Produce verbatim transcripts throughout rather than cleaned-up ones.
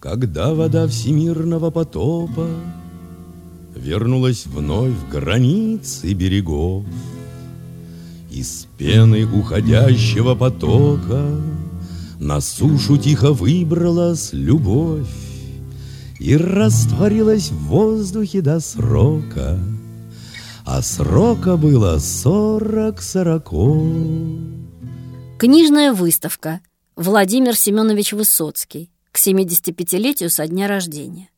Когда вода всемирного потопа вернулась вновь в границы берегов, из пены уходящего потока на сушу тихо выбралась любовь и растворилась в воздухе до срока, а срока было сорок сороков. Книжная выставка. Владимир Семенович Высоцкий. К семидесятипятилетию со дня рождения.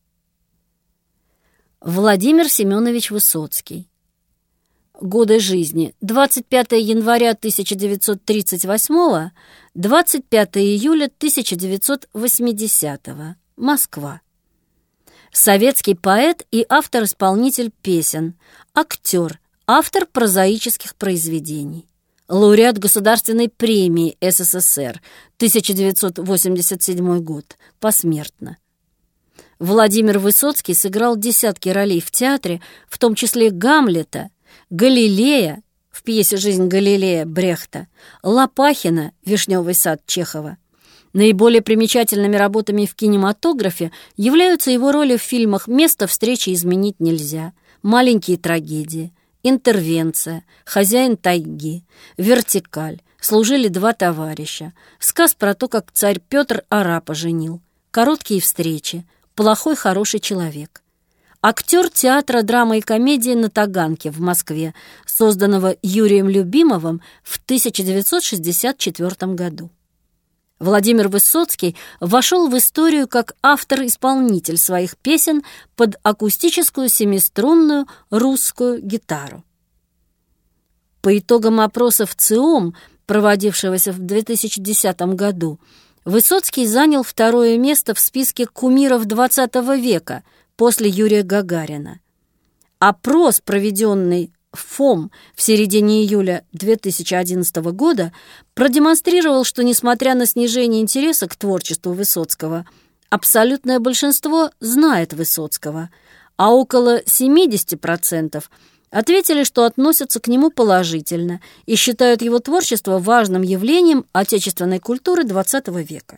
Владимир Семенович Высоцкий. Годы жизни: двадцать пятое января тысяча девятьсот тридцать восьмого, двадцать пятое июля тысяча девятьсот восьмидесятого. Москва. Советский поэт и автор-исполнитель песен, актер, автор прозаических произведений. Лауреат Государственной премии СССР, тысяча девятьсот восемьдесят седьмой год, посмертно. Владимир Высоцкий сыграл десятки ролей в театре, в том числе Гамлета, Галилея в пьесе «Жизнь Галилея» Брехта, Лопахина, «Вишневый сад» Чехова. Наиболее примечательными работами в кинематографе являются его роли в фильмах «Место встречи изменить нельзя», «Маленькие трагедии», «Интервенция», «Хозяин тайги», «Вертикаль», «Служили два товарища», сказ про то, как царь Петр арапа женил, «Короткие встречи», «Плохой хороший человек». Актер театра драмы и комедии на Таганке в Москве, созданного Юрием Любимовым в тысяча девятьсот шестьдесят четвёртом году. Владимир Высоцкий вошел в историю как автор-исполнитель своих песен под акустическую семиструнную русскую гитару. По итогам опросов ЦИОМ, проводившегося в две тысячи десятом году, Высоцкий занял второе место в списке кумиров двадцатого века после Юрия Гагарина. Опрос, проведенный ФОМ в середине июля две тысячи одиннадцатого года, продемонстрировал, что, несмотря на снижение интереса к творчеству Высоцкого, абсолютное большинство знает Высоцкого, а около семьдесят процентов ответили, что относятся к нему положительно и считают его творчество важным явлением отечественной культуры двадцатого века.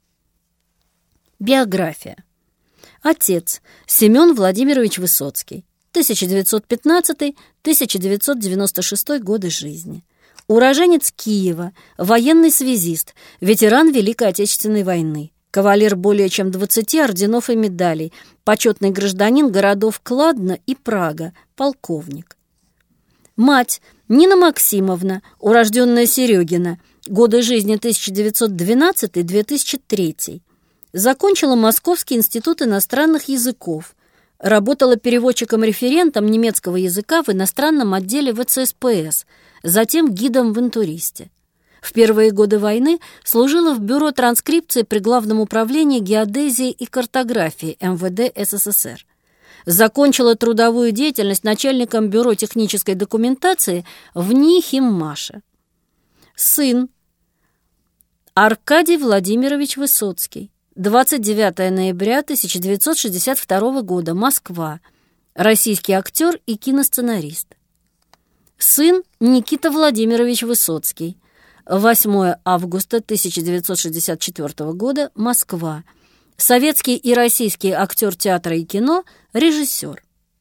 Биография. Отец Семен Владимирович Высоцкий, тысяча девятьсот пятнадцатый — тысяча девятьсот девяносто шестой годы жизни. Уроженец Киева, военный связист, ветеран Великой Отечественной войны, кавалер более чем двадцати орденов и медалей, почетный гражданин городов Кладно и Прага, полковник. Мать Нина Максимовна, урожденная Серегина, годы жизни тысяча девятьсот двенадцатый — две тысячи третий. Закончила Московский институт иностранных языков. Работала переводчиком-референтом немецкого языка в иностранном отделе ВЦСПС, затем гидом в интуристе. В первые годы войны служила в бюро транскрипции при Главном управлении геодезии и картографии МВД СССР. Закончила трудовую деятельность начальником бюро технической документации в НИИ «Химмаша». Сын Аркадий Владимирович Высоцкий. двадцать девятое ноября тысяча девятьсот шестьдесят второго года, Москва. Российский актер и киносценарист. Сын Никита Владимирович Высоцкий. восьмое августа тысяча девятьсот шестьдесят четвёртого года, Москва. Советский и российский актер театра и кино, режиссер.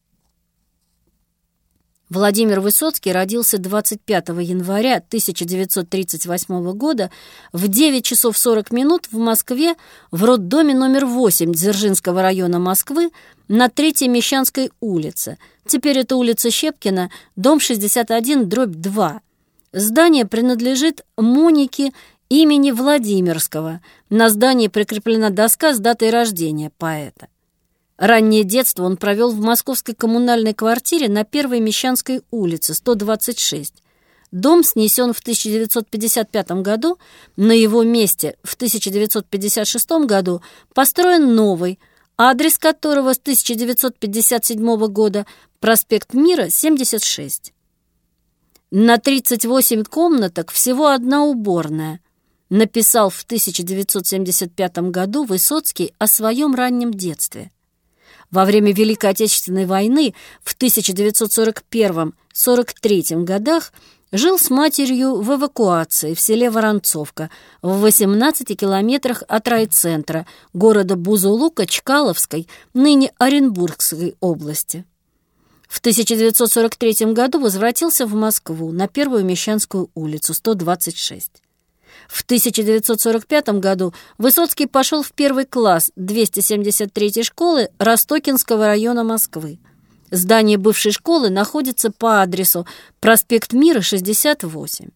Владимир Высоцкий родился двадцать пятого января тысяча девятьсот тридцать восьмого года в девять часов сорок минут в Москве в роддоме номер восемь Дзержинского района Москвы на Третьей Мещанской улице. Теперь это улица Щепкина, дом шестьдесят один, дробь два. Здание принадлежит Монике имени Владимирского. На здании прикреплена доска с датой рождения поэта. Раннее детство он провел в московской коммунальной квартире на Первой Мещанской улице, сто двадцать шесть. Дом снесен в тысяча девятьсот пятьдесят пятом году, на его месте в тысяча девятьсот пятьдесят шестом году построен новый, адрес которого с тысяча девятьсот пятьдесят седьмого года, проспект Мира, семьдесят шесть. На тридцать восемь комнаток всего одна уборная. Написал в тысяча девятьсот семьдесят пятом году Высоцкий о своем раннем детстве. Во время Великой Отечественной войны в тысяча девятьсот сорок первом — сорок третьем годах Жил с матерью в эвакуации в селе Воронцовка в восемнадцати километрах от райцентра города Бузулука Чкаловской, ныне Оренбургской области. В тысяча девятьсот сорок третьем году возвратился в Москву на Первую Мещанскую улицу, сто двадцать шесть. В тысяча девятьсот сорок пятом году Высоцкий пошел в первый класс двести семьдесят третьей школы Ростокинского района Москвы. Здание бывшей школы находится по адресу проспект Мира, шестьдесят восемь.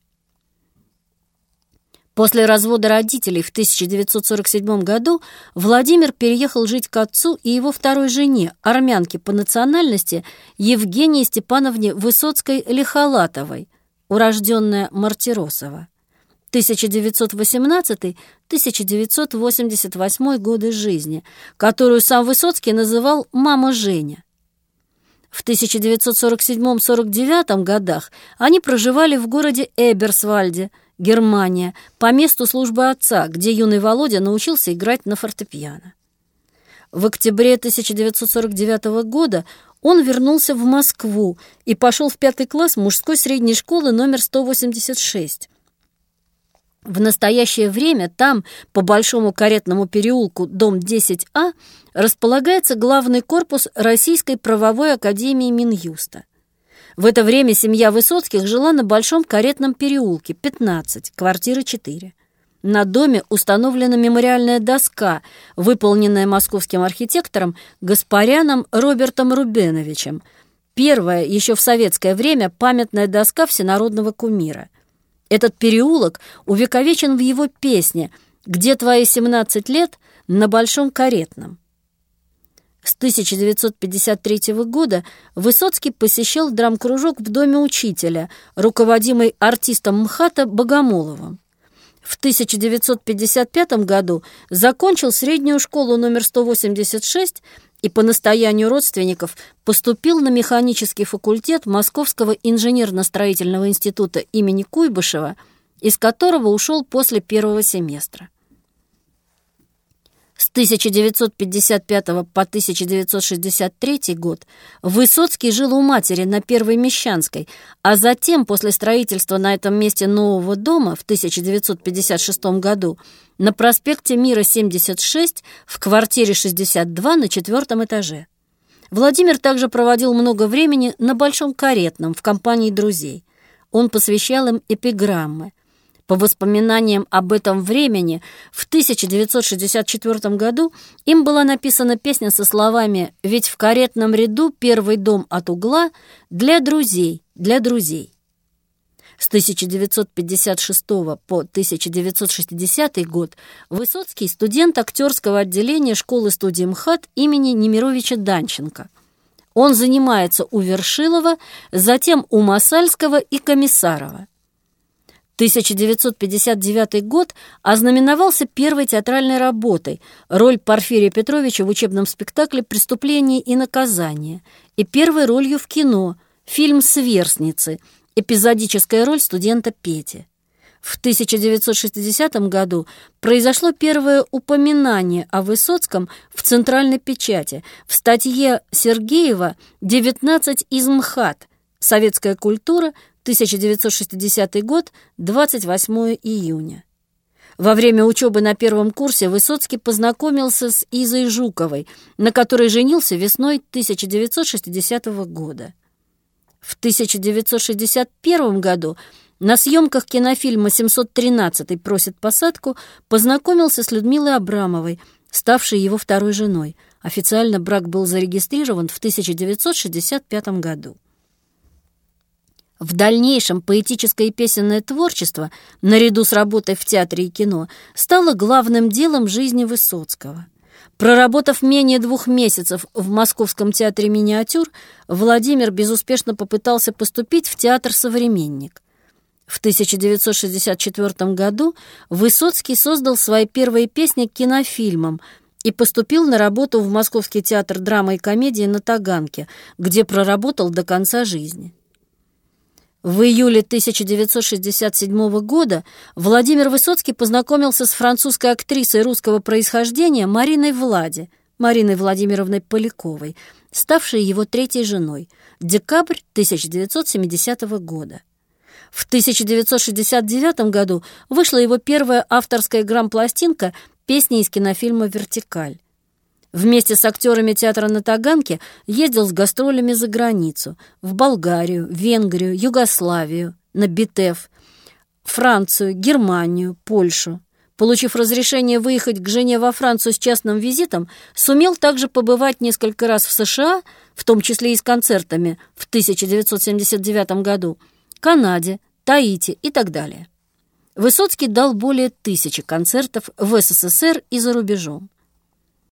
После развода родителей в тысяча девятьсот сорок седьмом году Владимир переехал жить к отцу и его второй жене, армянке по национальности Евгении Степановне Высоцкой-Лихолатовой, урожденная Мартиросова. тысяча девятьсот восемнадцатый — тысяча девятьсот восемьдесят восьмой годы жизни, которую сам Высоцкий называл «мама Женя». В тысяча девятьсот сорок седьмом — сорок девятом годах они проживали в городе Эберсвальде, Германия, по месту службы отца, где юный Володя научился играть на фортепиано. В октябре тысяча девятьсот сорок девятого года он вернулся в Москву и пошел в пятый класс мужской средней школы номер сто восемьдесят шесть. В настоящее время там, по Большому Каретному переулку, дом десять А, располагается главный корпус Российской правовой академии Минюста. В это время семья Высоцких жила на Большом Каретном переулке, пятнадцать, квартира четыре. На доме установлена мемориальная доска, выполненная московским архитектором Гаспаряном Робертом Рубеновичем. Первая, еще в советское время, памятная доска всенародного кумира. Этот переулок увековечен в его песне «Где твои семнадцать лет?» на Большом Каретном. С тысяча девятьсот пятьдесят третьего года Высоцкий посещал драмкружок в доме учителя, руководимый артистом МХАТа Богомоловым. В тысяча девятьсот пятьдесят пятом году закончил среднюю школу номер сто восемьдесят шесть и по настоянию родственников поступил на механический факультет Московского инженерно-строительного института имени Куйбышева, из которого ушел после первого семестра. С тысяча девятьсот пятьдесят пятого по тысяча девятьсот шестьдесят третий год Высоцкий жил у матери на Первой Мещанской, а затем, после строительства на этом месте нового дома в тысяча девятьсот пятьдесят шестом году, на проспекте Мира, семьдесят шесть, в квартире шестьдесят два на четвертом этаже. Владимир также проводил много времени на Большом Каретном в компании друзей. Он посвящал им эпиграммы. По воспоминаниям об этом времени, в тысяча девятьсот шестьдесят четвертом году им была написана песня со словами «Ведь в каретном ряду первый дом от угла для друзей, для друзей». С тысяча девятьсот пятьдесят шестого по тысяча девятьсот шестидесятый год Высоцкий — студент актерского отделения школы-студии МХАТ имени Немировича Данченко. Он занимается у Вершилова, затем у Масальского и Комиссарова. тысяча девятьсот пятьдесят девятый год ознаменовался первой театральной работой, роль Порфирия Петровича в учебном спектакле «Преступление и наказание» и первой ролью в кино, фильм «Сверстницы», эпизодическая роль студента Пети. В тысяча девятьсот шестидесятом году произошло первое упоминание о Высоцком в центральной печати в статье Сергеева «девятнадцать из МХАТ. Советская культура. тысяча девятьсот шестидесятый год, двадцать восьмого июня». Во время учебы на первом курсе Высоцкий познакомился с Изой Жуковой, на которой женился весной тысяча девятьсот шестидесятого года. В тысяча девятьсот шестьдесят первом году на съемках кинофильма «семьсот тринадцатый просит посадку» познакомился с Людмилой Абрамовой, ставшей его второй женой. Официально брак был зарегистрирован в тысяча девятьсот шестьдесят пятом году. В дальнейшем поэтическое и песенное творчество, наряду с работой в театре и кино, стало главным делом жизни Высоцкого. Проработав менее двух месяцев в Московском театре «Миниатюр», Владимир безуспешно попытался поступить в театр «Современник». В тысяча девятьсот шестьдесят четвертом году Высоцкий создал свои первые песни к кинофильмам и поступил на работу в Московский театр драмы и комедии на Таганке, где проработал до конца жизни. В июле тысяча девятьсот шестьдесят седьмого года Владимир Высоцкий познакомился с французской актрисой русского происхождения Мариной Влади, Мариной Владимировной Поляковой, ставшей его третьей женой, декабрь тысяча девятьсот семидесятого года. В тысяча девятьсот шестьдесят девятом году вышла его первая авторская грампластинка «Песни из кинофильма «Вертикаль». Вместе с актерами театра на Таганке ездил с гастролями за границу, в Болгарию, Венгрию, Югославию, на Битеф, Францию, Германию, Польшу. Получив разрешение выехать к жене во Францию с частным визитом, сумел также побывать несколько раз в США, в том числе и с концертами в тысяча девятьсот семьдесят девятом году, Канаде, Таити и так далее. Высоцкий дал более тысячи концертов в СССР и за рубежом.